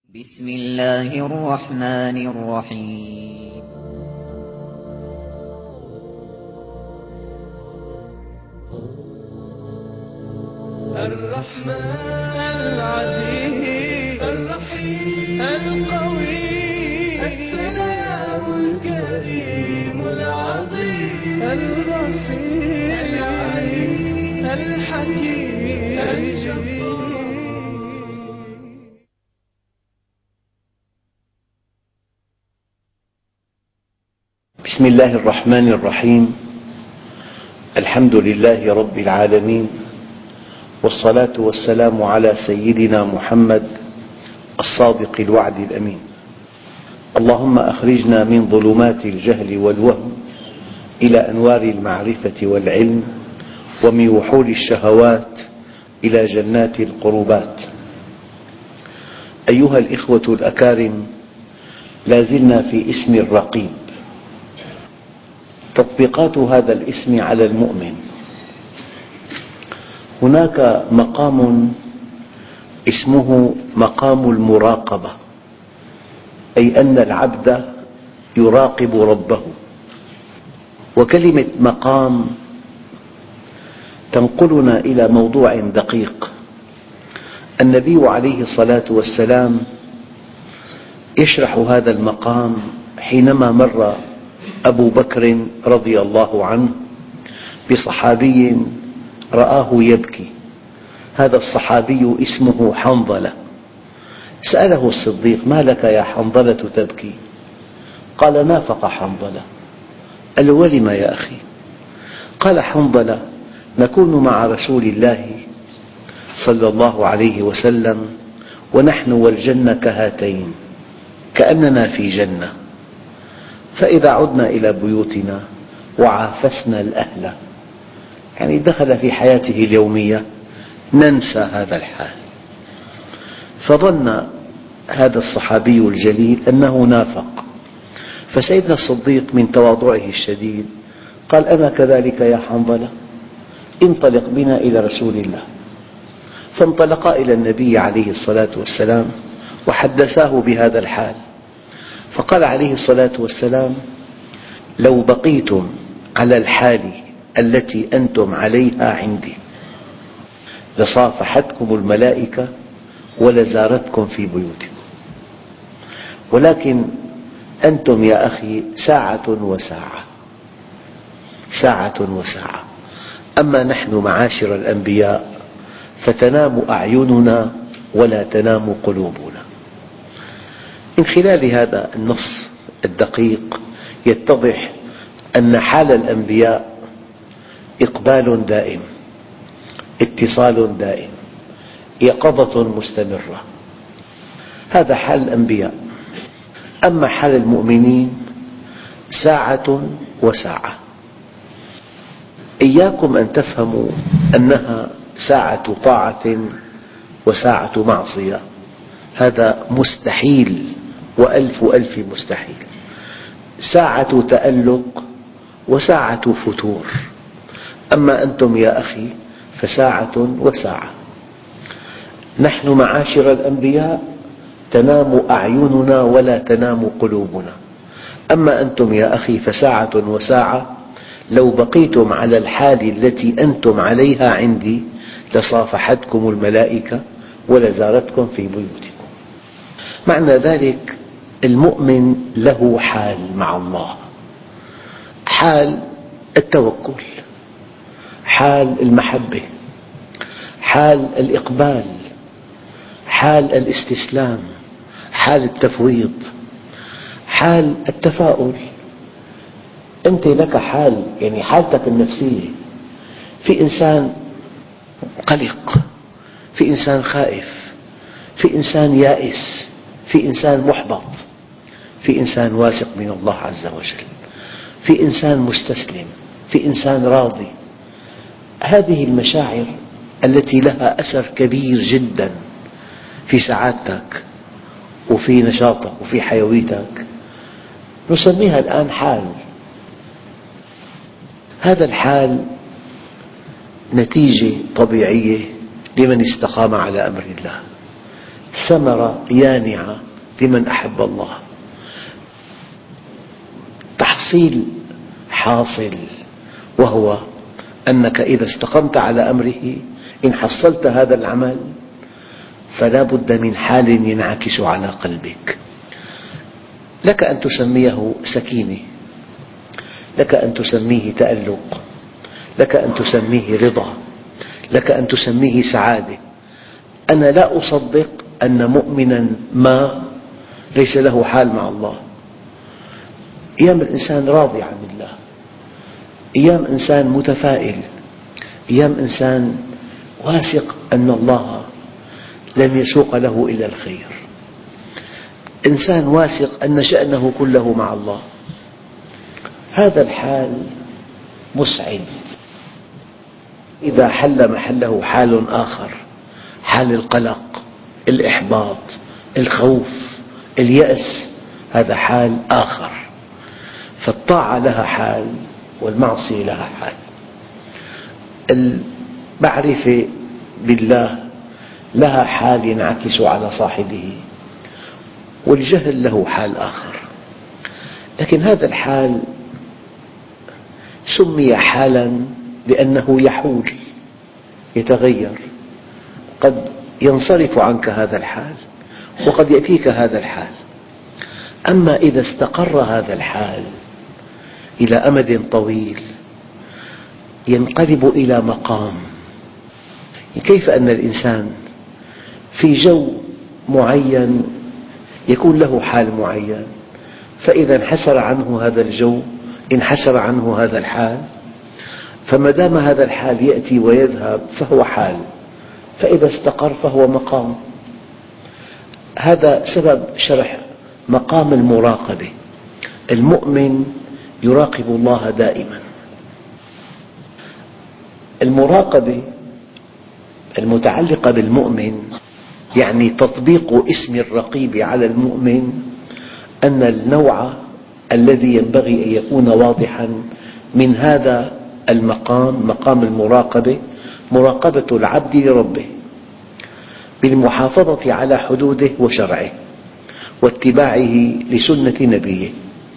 بسم الله الرحمن الرحيم. الرحمن العزيز الرحيم القوي السلام الكريم العظيم البصير العليم الحكيم الجبار. بسم الله الرحمن الرحيم. الحمد لله رب العالمين، والصلاة والسلام على سيدنا محمد الصادق الوعد الأمين. اللهم أخرجنا من ظلمات الجهل والوهم إلى أنوار المعرفة والعلم، ومن وحول الشهوات إلى جنات القربات. أيها الإخوة الأكارم، لا زلنا في اسم الرقيب. تطبيقات هذا الاسم على المؤمن: هناك مقام اسمه مقام المراقبة، أي أن العبد يراقب ربه. وكلمة مقام تنقلنا إلى موضوع دقيق. النبي عليه الصلاة والسلام يشرح هذا المقام حينما مر أبو بكر رضي الله عنه بصحابي رآه يبكي. هذا الصحابي اسمه حنظلة. سأله الصديق: ما لك يا حنظلة تبكي؟ قال: نافق حنظلة. قال له: ولم يا أخي؟ قال حنظلة: نكون مع رسول الله صلى الله عليه وسلم ونحن والجنة كهاتين، كأننا في جنة، فإذا عدنا إلى بيوتنا وعافسنا الأهل، يعني دخل في حياته اليومية، ننسى هذا الحال. فظن هذا الصحابي الجليل أنه نافق، فسيدنا الصديق من تواضعه الشديد قال: أنا كذلك يا حنظلة، انطلق بنا إلى رسول الله. فانطلقا إلى النبي عليه الصلاة والسلام وحدثاه بهذا الحال، فقال عليه الصلاة والسلام: لو بقيتم على الحال التي أنتم عليها عندي لصافحتكم الملائكة ولزارتكم في بيوتكم، ولكن أنتم يا أخي ساعة وساعة، ساعة وساعة. أما نحن معاشر الأنبياء فتنام أعيننا ولا تنام قلوبنا. من خلال هذا النص الدقيق يتضح أن حال الأنبياء إقبال دائم، اتصال دائم، يقظة مستمرة. هذا حال الأنبياء. أما حال المؤمنين ساعة وساعة. إياكم أن تفهموا أنها ساعة طاعة وساعة معصية، هذا مستحيل وألف ألف مستحيل. ساعة تألق وساعة فتور. أما أنتم يا أخي فساعة وساعة. نحن معاشر الأنبياء تنام أعيننا ولا تنام قلوبنا. أما أنتم يا أخي فساعة وساعة. لو بقيتم على الحال التي أنتم عليها عندي لصافحتكم الملائكة ولزارتكم في بيوتكم. معنى ذلك المؤمن له حال مع الله: حال التوكل، حال المحبة، حال الإقبال، حال الاستسلام، حال التفويض، حال التفاؤل. أنت لك حال، يعني حالتك النفسية. في إنسان قلق، في إنسان خائف، في إنسان يائس، في إنسان محبط، في إنسان واثق من الله عز وجل، في إنسان مستسلم، في إنسان راضي. هذه المشاعر التي لها أثر كبير جدا في سعادتك وفي نشاطك وفي حيويتك نسميها الآن حال. هذا الحال نتيجة طبيعية لمن استقام على أمر الله. ثمرة يانعة لمن أحب الله، تحصيل حاصل، وهو أنك إذا استقمت على أمره إن حصلت هذا العمل فلا بد من حال ينعكس على قلبك. لك أن تسميه سكينة، لك أن تسميه تألق، لك أن تسميه رضا، لك أن تسميه سعادة. أنا لا أصدق أن مؤمنا ما ليس له حال مع الله. أيام الإنسان راضي عن الله، أيام إنسان متفائل، أيام إنسان واثق أن الله لن يسوق له إلا الخير، إنسان واثق أن شأنه كله مع الله. هذا الحال مسعد. إذا حل محله حال آخر، حال القلق، الإحباط، الخوف، اليأس، هذا حال آخر. فالطاعة لها حال والمعصية لها حال. المعرفة بالله لها حال ينعكس على صاحبه، والجهل له حال آخر. لكن هذا الحال سمي حالا لأنه يحول، يتغير، قد ينصرف عنك هذا الحال وقد يأتيك هذا الحال. أما إذا استقر هذا الحال إلى أمد طويل ينقلب إلى مقام. كيف أن الإنسان في جو معين يكون له حال معين، فإذا انحسر عنه هذا الجو انحسر عنه هذا الحال، فما دام هذا الحال يأتي ويذهب فهو حال، فإذا استقر فهو مقام. هذا سبب شرح مقام المراقبة. المؤمن يراقب الله دائما. المراقبة المتعلقة بالمؤمن يعني تطبيق اسم الرقيب على المؤمن، أن النوع الذي ينبغي أن يكون واضحا من هذا المقام، مقام المراقبة، مراقبة العبد لربه بالمحافظة على حدوده وشرعه واتباعه لسنة نبيه.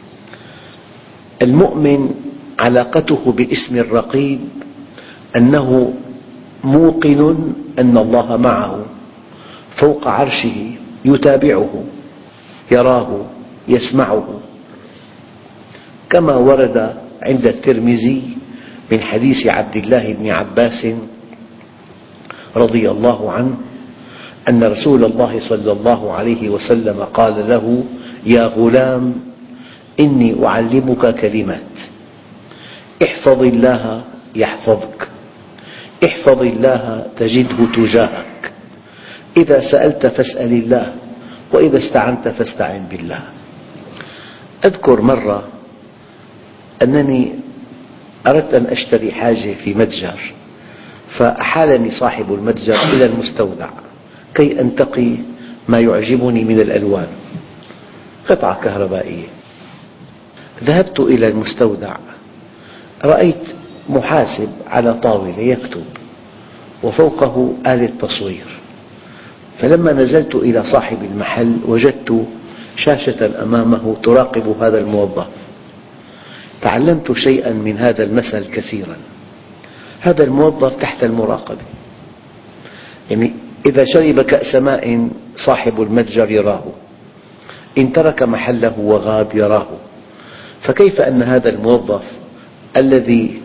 المؤمن علاقته باسم الرقيب أنه موقن أن الله معه فوق عرشه، يتابعه، يراه، يسمعه، كما ورد عند الترمذي من حديث عبد الله بن عباس رضي الله عنه أن رسول الله صلى الله عليه وسلم قال له: يا غلام إني أعلمك كلمات، احفظ الله يحفظك، احفظ الله تجده تجاهك، إذا سألت فاسأل الله، وإذا استعنت فاستعن بالله. أذكر مرة أنني أردت أن أشتري حاجة في متجر، فأحالني صاحب المتجر إلى المستودع كي أنتقي ما يعجبني من الألوان، قطعة كهربائية. ذهبت إلى المستودع، رأيت محاسب على طاولة يكتب وفوقه آلة تصوير، فلما نزلت إلى صاحب المحل وجدت شاشة أمامه تراقب هذا الموظف. تعلمت شيئا من هذا المثل كثيرا. هذا الموظف تحت المراقبة، يعني إذا شرب كأس ماء صاحب المتجر يراه، إن ترك محله وغاب يراه. فكيف أن هذا الموظف الذي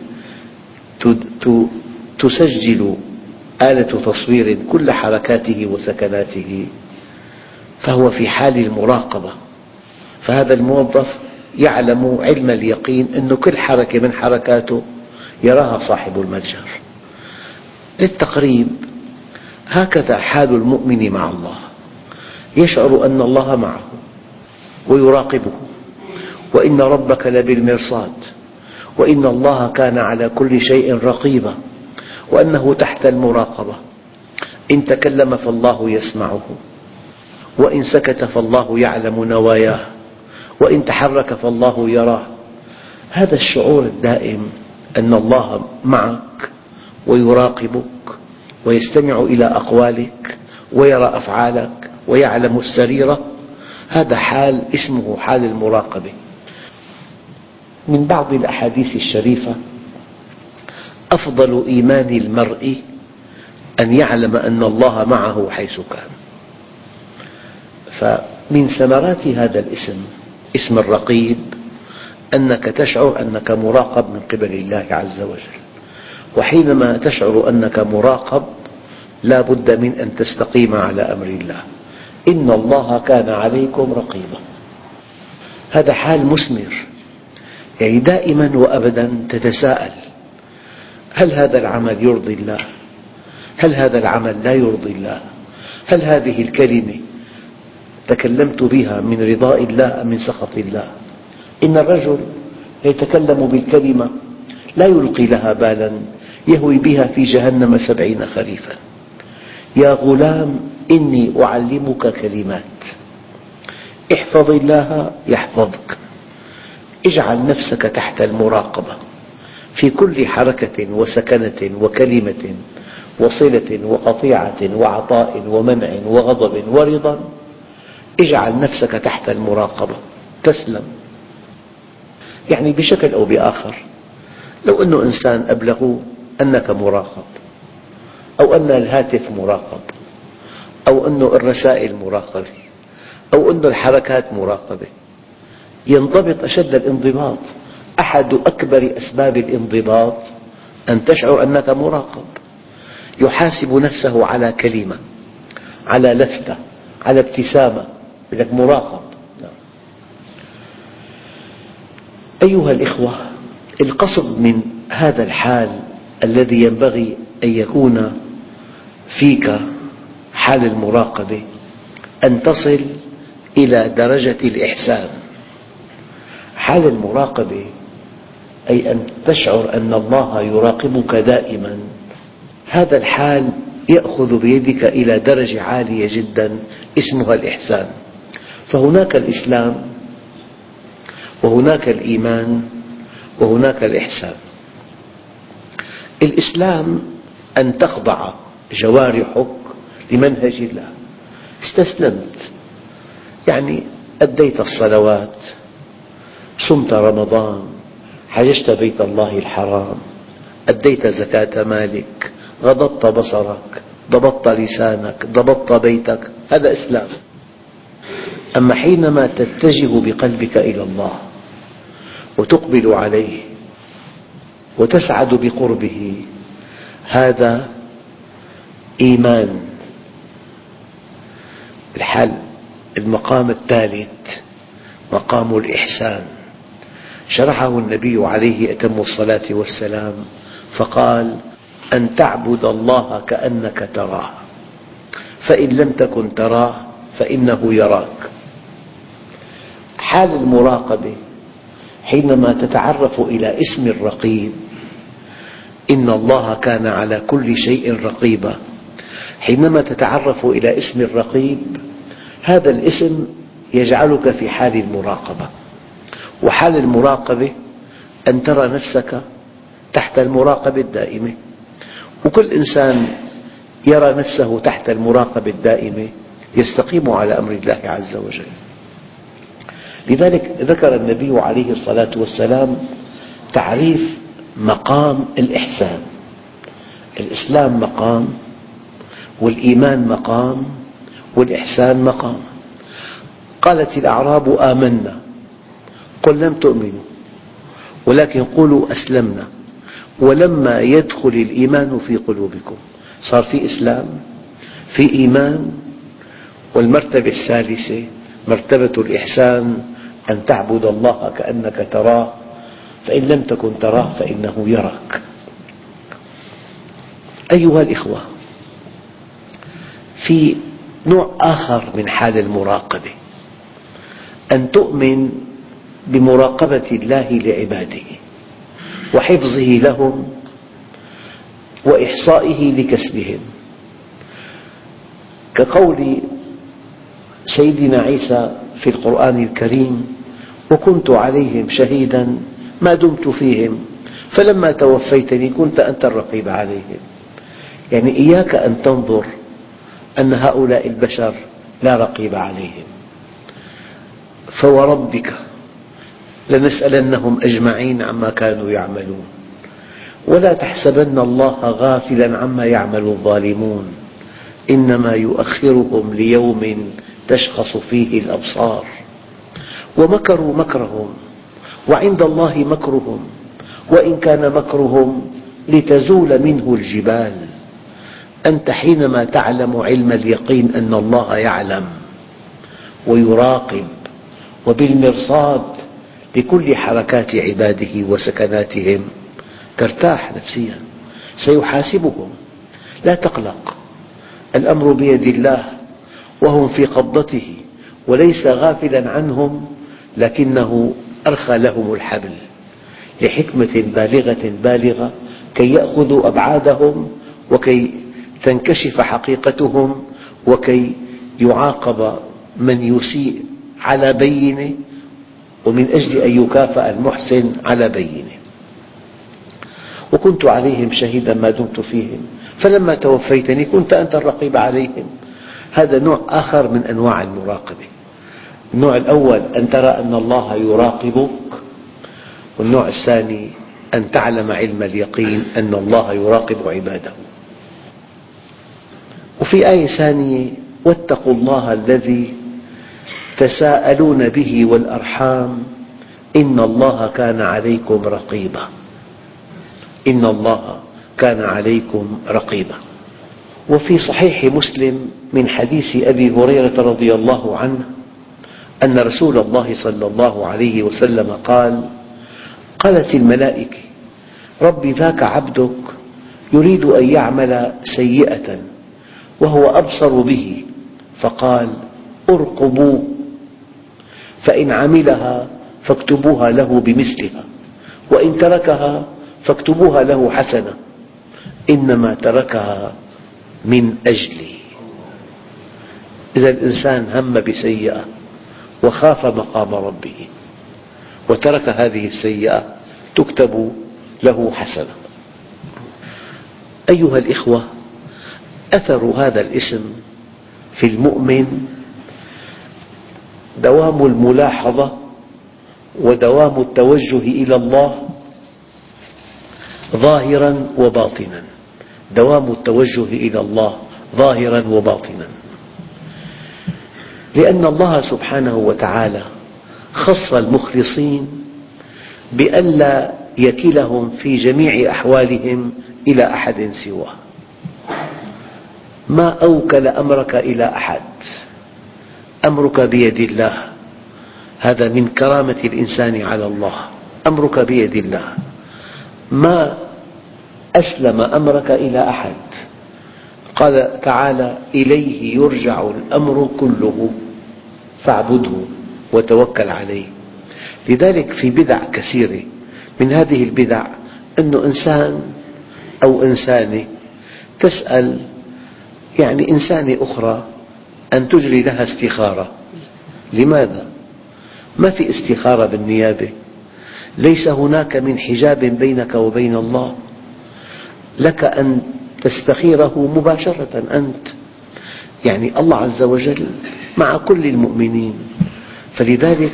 تسجل آلة تصوير كل حركاته وسكناته فهو في حال المراقبة، فهذا الموظف يعلم علم اليقين أن كل حركة من حركاته يراها صاحب المتجر. للتقريب هكذا حال المؤمن مع الله، يشعر أن الله معه ويراقبه، وإن ربك لبالمرصاد، وإن الله كان على كل شيء رقيبا، وأنه تحت المراقبة. إن تكلم فالله يسمعه، وإن سكت فالله يعلم نواياه، وإن تحرك فالله يراه. هذا الشعور الدائم أن الله معك ويراقبك ويستمع إلى أقوالك ويرى أفعالك ويعلم السريرة، هذا حال اسمه حال المراقبة. من بعض الأحاديث الشريفة: أفضل إيمان المرء أن يعلم أن الله معه حيث كان. فمن ثمرات هذا الاسم، اسم الرقيب، أنك تشعر أنك مراقب من قبل الله عز وجل. وحينما تشعر أنك مراقب لا بد من أن تستقيم على أمر الله. إن الله كان عليكم رقيبا. هذا حال مثمر، يعني دائما وأبدا تتساءل: هل هذا العمل يرضي الله؟ هل هذا العمل لا يرضي الله؟ هل هذه الكلمة تكلمت بها من رضاء الله أم من سخط الله؟ إن الرجل يتكلم بالكلمة لا يلقي لها بالا يهوي بها في جهنم 70 خريفا. يا غلام إني أعلمك كلمات، احفظ الله يحفظك. اجعل نفسك تحت المراقبة في كل حركة وسكنة وكلمة وصلة وقطيعة وعطاء ومنع وغضب ورضا. اجعل نفسك تحت المراقبة تسلم. يعني بشكل أو بآخر، لو أن إنسان أبلغه أنك مراقب، أو أن الهاتف مراقب، أو أن الرسائل مراقبة، أو أن الحركات مراقبة، ينضبط أشد الانضباط. أحد أكبر أسباب الانضباط أن تشعر أنك مراقب. يحاسب نفسه على كلمة، على لفتة، على ابتسامة، لك مراقب. أيها الإخوة، القصد من هذا الحال الذي ينبغي أن يكون فيك حال المراقبة أن تصل إلى درجة الإحسان. حال المراقبة أي أن تشعر أن الله يراقبك دائما. هذا الحال يأخذ بيدك إلى درجة عالية جدا اسمها الإحسان. فهناك الإسلام، وهناك الإيمان، وهناك الإحسان. الإسلام أن تخضع جوارحك لمنهج الله، استسلمت، يعني أديت الصلوات، صمت رمضان، حججت بيت الله الحرام، أديت زكاة مالك، غضضت بصرك، ضبطت لسانك، ضبطت بيتك، هذا إسلام. أما حينما تتجه بقلبك إلى الله وتقبل عليه وتسعد بقربه، هذا إيمان. المقام الثالث مقام الإحسان، شرحه النبي عليه أتم الصلاة والسلام فقال: أن تعبد الله كأنك تراه، فإن لم تكن تراه فإنه يراك. حال المراقبة حينما تتعرف إلى اسم الرقيب، إن الله كان على كل شيء رقيبا. حينما تتعرف إلى اسم الرقيب، هذا الاسم يجعلك في حال المراقبة. وحال المراقبة أن ترى نفسك تحت المراقبة الدائمة. وكل إنسان يرى نفسه تحت المراقبة الدائمة يستقيم على أمر الله عز وجل. لذلك ذكر النبي عليه الصلاة والسلام تعريف مقام الإحسان. الإسلام مقام، والإيمان مقام، والإحسان مقام. قالت الأعراب: آمنا، قل لم تؤمنوا ولكن قولوا أسلمنا ولما يدخل الإيمان في قلوبكم. صار في إسلام، في إيمان، والمرتبة الثالثة مرتبة الإحسان، أن تعبد الله كأنك تراه، فإن لم تكن تراه فإنه يراك. أيها الإخوة، في نوع آخر من حال المراقبة، أن تؤمن بمراقبة الله لعباده وحفظه لهم وإحصائه لكسبهم، كقول سيدنا عيسى في القرآن الكريم: وكنت عليهم شهيدا ما دمت فيهم فلما توفيتني كنت أنت الرقيب عليهم. يعني إياك أن تنظر أن هؤلاء البشر لا رقيب عليهم. فوربك لنسألنهم أجمعين عما كانوا يعملون ولا تحسبن الله غافلا عما يعمل الظالمون إنما يؤخرهم ليوم تشخص فيه الأبصار ومكروا مكرهم وعند الله مكرهم وإن كان مكرهم لتزول منه الجبال. أنت حينما تعلم علم اليقين أن الله يعلم ويراقب وبالمرصاد لكل حركات عباده وسكناتهم ترتاح نفسيا. سيحاسبهم، لا تقلق، الأمر بيد الله وهم في قبضته وليس غافلا عنهم، لكنه أرخى لهم الحبل لحكمة بالغة كي يأخذوا أبعادهم وكي تنكشف حقيقتهم وكي يعاقب من يسيء على بينة ومن أجل أن يكافأ المحسن على بينة. وكنت عليهم شهيدا ما دمت فيهم فلما توفيتني كنت أنت الرقيب عليهم. هذا نوع آخر من أنواع المراقبة. النوع الأول أن ترى أن الله يراقبك، والنوع الثاني أن تعلم علم اليقين أن الله يراقب عباده. وفي آية ثانية: واتقوا الله الذي تساءلون به والأرحام إن الله كان عليكم رقيبا. إن الله كان عليكم رقيبا. وفي صحيح مسلم من حديث أبي هريرة رضي الله عنه أن رسول الله صلى الله عليه وسلم قال: قالت الملائكة: رب ذاك عبدك يريد أن يعمل سيئة وهو أبصر به، فقال: ارقبوه، فإن عملها فاكتبوها له بمثلها، وإن تركها فاكتبوها له حسنة، إنما تركها من أجلي. إذا الإنسان هم بسيئة وخاف مقام ربه وترك هذه السيئة تكتب له حسنة. أيها الإخوة، أثر هذا الاسم في المؤمن دوام الملاحظة ودوام التوجه إلى الله ظاهرا وباطنا. دوام التوجه إلى الله ظاهرا وباطنا، لأن الله سبحانه وتعالى خص المخلصين بألا يكلهم في جميع أحوالهم إلى أحد سواه. ما أوكل أمرك إلى أحد، أمرك بيد الله. هذا من كرامة الإنسان على الله، أمرك بيد الله. ما أسلم أمرك إلى أحد. قال تعالى: إليه يرجع الأمر كله فاعبده وتوكل عليه. لذلك في بدع كثيرة، من هذه البدع أن إنسان أو إنسانة تسأل إنسانة أخرى أن تجري لها استخارة. لماذا؟ ما في استخارة بالنيابة، ليس هناك من حجاب بينك وبين الله، لك أن تستخيره مباشرة أنت. الله عز وجل مع كل المؤمنين. فلذلك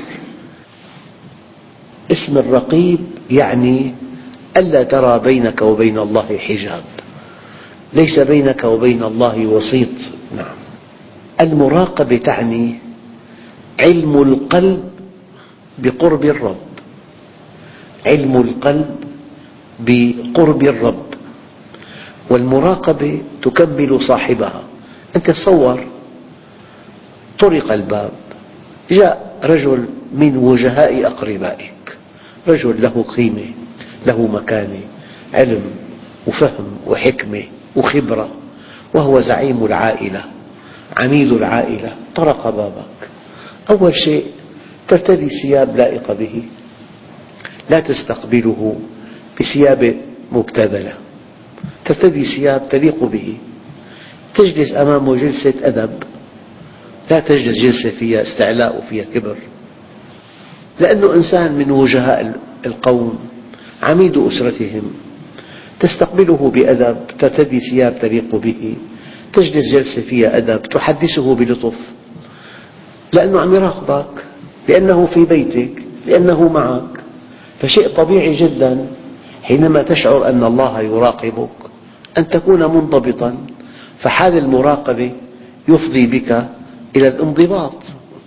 اسم الرقيب يعني ألا ترى بينك وبين الله حجاب، ليس بينك وبين الله وسيط. نعم. المراقبة تعني علم القلب بقرب الرب، علم القلب بقرب الرب، والمراقبة تكمل صاحبها. أنت تصور طرق الباب، جاء رجل من وجهاء أقربائك، رجل له قيمة، له مكانة، علم وفهم وحكمة وخبرة، وهو زعيم العائلة، عميد العائلة. طرق بابك، أول شيء ترتدي ثياب لائقة به، لا تستقبله بثياب مبتذلة، ترتدي ثياب تليق به، تجلس أمامه جلسة أدب، لا تجلس جلسة فيها استعلاء وفيها كبر، لأنه إنسان من وجهاء القوم، عميد أسرتهم. تستقبله بأدب، ترتدي ثياب تليق به، تجلس جلسة فيها أدب، تحدثه بلطف. لأنه عم يراقبك، لأنه في بيتك، لأنه معك. فشيء طبيعي جدا حينما تشعر أن الله يراقبك أن تكون منضبطا، فحال المراقبة يفضي بك إلى الانضباط.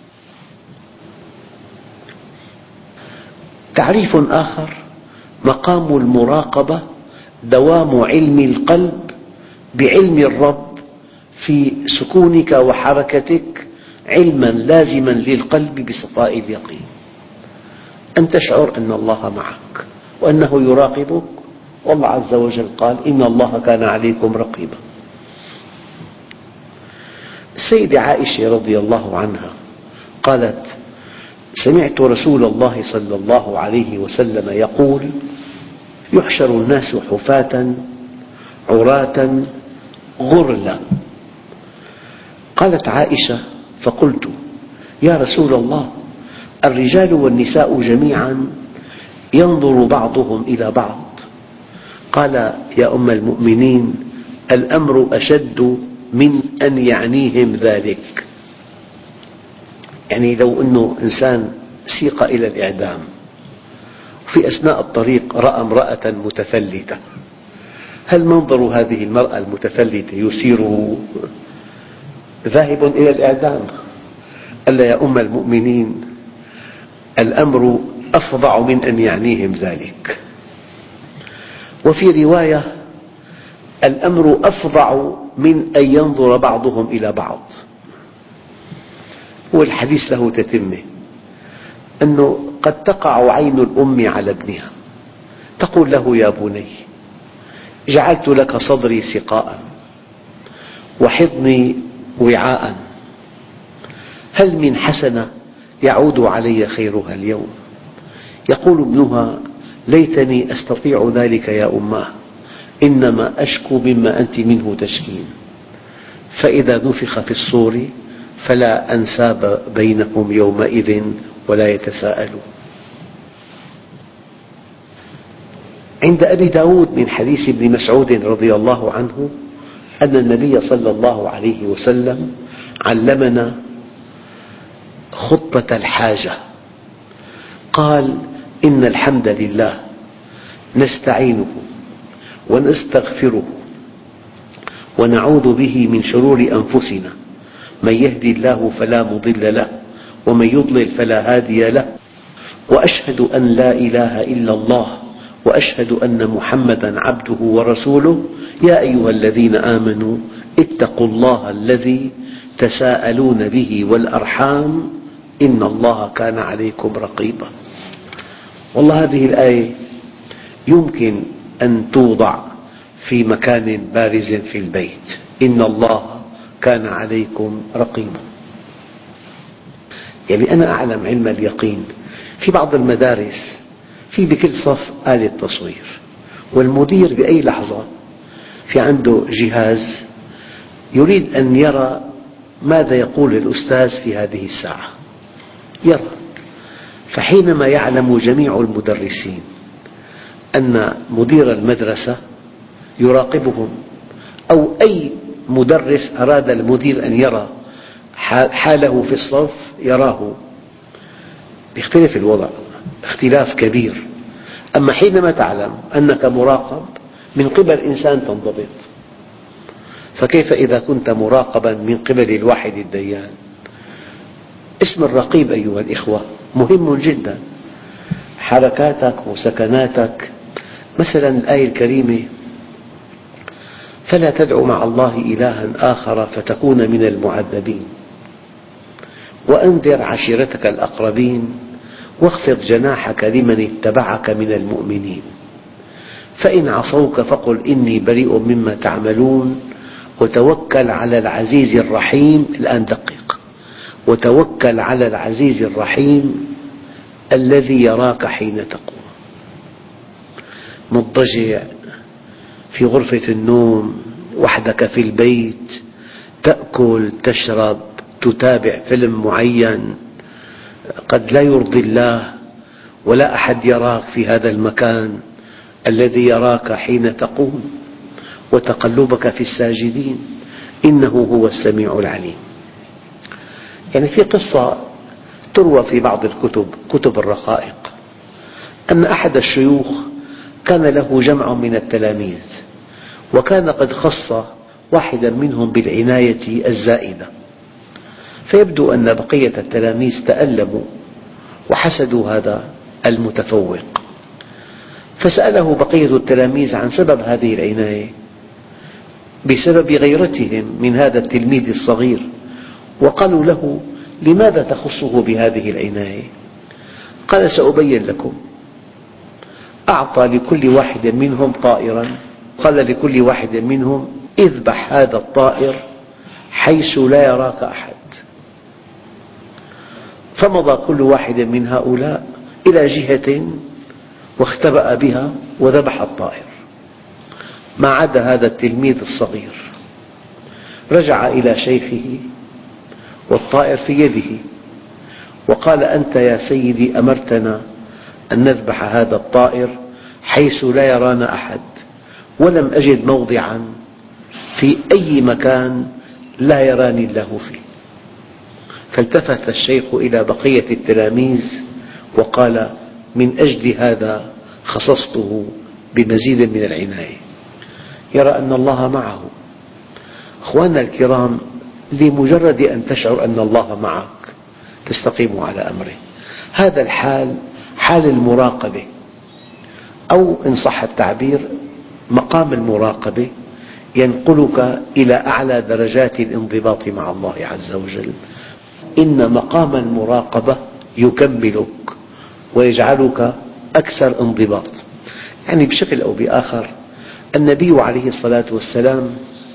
تعريف آخر: مقام المراقبة دوام علم القلب بعلم الرب في سكونك وحركتك، علما لازما للقلب بصفاء اليقين، أن تشعر أن الله معك وأنه يراقبك، والله عز وجل قال: إن الله كان عليكم رقيبا. السيدة عائشة رضي الله عنها قالت: سمعت رسول الله صلى الله عليه وسلم يقول: يحشر الناس حفاة عراة غرلا. قالت عائشة: فقلت: يا رسول الله، الرجال والنساء جميعا ينظر بعضهم إلى بعض. قال: يا أم المؤمنين، الأمر أشد من أن يعنيهم ذلك. يعني لو أنه إنسان سيق إلى الإعدام وفي أثناء الطريق رأى امرأة متفلتة، هل منظر هذه المرأة المتفلتة يثيره ذاهب إلى الإعدام؟ قال: يا أم المؤمنين، الأمر أفظع من أن يعنيهم ذلك. وفي رواية: الأمر أفظع من أن ينظر بعضهم إلى بعض. والحديث له تتمة، أنه قد تقع عين الأم على ابنها تقول له: يا بني، جعلت لك صدري سقاء وحضني وعاء، هل من حسنة يعود علي خيرها اليوم؟ يقول ابنها: ليتني أستطيع ذلك يا أماه، إنما أشكو مما أنت منه تشكين. فإذا نفخ في الصور فلا أنساب بينهم يومئذ ولا يتساءلون. عند أبي داود من حديث ابن مسعود رضي الله عنه أن النبي صلى الله عليه وسلم علمنا خطبة الحاجة. قال: إن الحمد لله نستعينه ونستغفره ونعوذ به من شرور أنفسنا، من يهدي الله فلا مضل له ومن يضلل فلا هادي له، وأشهد أن لا إله إلا الله وأشهد أن محمدا عبده ورسوله، يا أيها الذين آمنوا اتقوا الله الذي تساءلون به والأرحام إن الله كان عليكم رقيبا. والله هذه الآية يمكن أن توضع في مكان بارز في البيت: إن الله كان عليكم رقيبا. يعني أنا أعلم علم اليقين، في بعض المدارس في بكل صف آلة تصوير، والمدير بأي لحظة في عنده جهاز يريد أن يرى ماذا يقول الأستاذ في هذه الساعة، يرى. فحينما يعلم جميع المدرسين أن مدير المدرسة يراقبهم، أو أي مدرس أراد المدير أن يرى حاله في الصف يراه، يختلف الوضع اختلاف كبير. أما حينما تعلم أنك مراقب من قبل إنسان تنضبط، فكيف إذا كنت مراقبا من قبل الواحد الديان؟ اسم الرقيب أيها الإخوة مهم جدا، حركاتك وسكناتك. مثلا الآية الكريمة: فلا تدع مع الله إلها آخر فتكون من المعذبين، وأنذر عشيرتك الأقربين، واخفض جناحك لمن اتبعك من المؤمنين، فإن عصوك فقل إني بريء مما تعملون، وتوكل على العزيز الرحيم. الآن دقق: وتوكل على العزيز الرحيم الذي يراك حين تقوم. مضطجع في غرفة النوم وحدك في البيت، تأكل، تشرب، تتابع فيلم معين قد لا يرضي الله، ولا أحد يراك في هذا المكان الذي يراك حين تقوم، وتقلبك في الساجدين، إنه هو السميع العليم. يعني في قصة تروى في بعض الكتب، كتب الرقائق، أن أحد الشيوخ كان له جمع من التلاميذ، وكان قد خص واحدا منهم بالعناية الزائدة، فيبدو أن بقية التلاميذ تألموا وحسدوا هذا المتفوق، فسأله بقية التلاميذ عن سبب هذه العناية بسبب غيرتهم من هذا التلميذ الصغير، وقالوا له: لماذا تخصه بهذه العناية؟ قال: سأبين لكم. أعطى لكل واحد منهم طائرا، قال لكل واحد منهم: اذبح هذا الطائر حيث لا يراك أحد. فمضى كل واحد من هؤلاء إلى جهة واختبأ بها وذبح الطائر، ما عدا هذا التلميذ الصغير. رجع إلى شيخه والطائر في يده، وقال: أنت يا سيدي أمرتنا أن نذبح هذا الطائر حيث لا يرانا أحد، ولم أجد موضعا في أي مكان لا يراني الله فيه. فالتفت الشيخ إلى بقية التلاميذ وقال: من أجل هذا خصصته بمزيد من العناية. يرى أن الله معه. أخواننا الكرام، لمجرد أن تشعر أن الله معك تستقيم على أمره. هذا الحال حال المراقبة، أو إن صح التعبير مقام المراقبة، ينقلك إلى أعلى درجات الانضباط مع الله عز وجل. إن مقام المراقبة يكملك ويجعلك أكثر انضباط. يعني بشكل أو بآخر النبي عليه الصلاة والسلام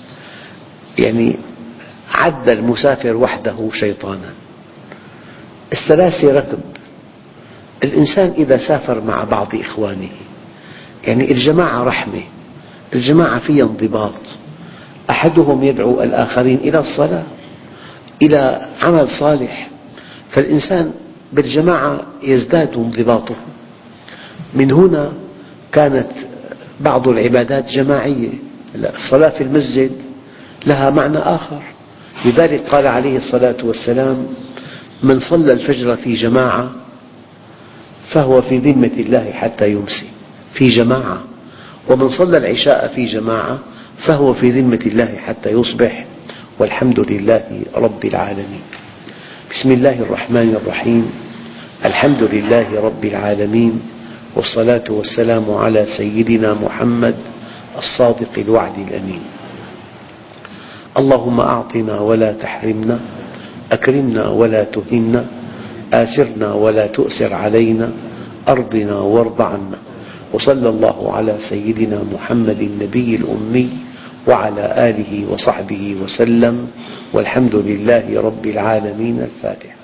عد المسافر وحده شيطانا. السلاسي ركب. الإنسان إذا سافر مع بعض إخوانه، الجماعة رحمة، الجماعة فيها انضباط، أحدهم يدعو الآخرين إلى الصلاة، إلى عمل صالح، فالإنسان بالجماعة يزداد انضباطه. من هنا كانت بعض العبادات جماعية. الصلاة في المسجد لها معنى آخر، لذلك قال عليه الصلاة والسلام: من صلى الفجر في جماعة فهو في ذمة الله حتى يمسي، في جماعة. ومن صلى العشاء في جماعة فهو في ذمة الله حتى يصبح، والحمد لله رب العالمين. بسم الله الرحمن الرحيم. الحمد لله رب العالمين، والصلاة والسلام على سيدنا محمد الصادق الوعد الأمين. اللهم أعطنا ولا تحرمنا، أكرمنا ولا تهنا، آثرنا ولا تؤثر علينا، أرضنا وارض عنا. وصلى الله على سيدنا محمد النبي الأمي وعلى آله وصحبه وسلم، والحمد لله رب العالمين. الفاتحة.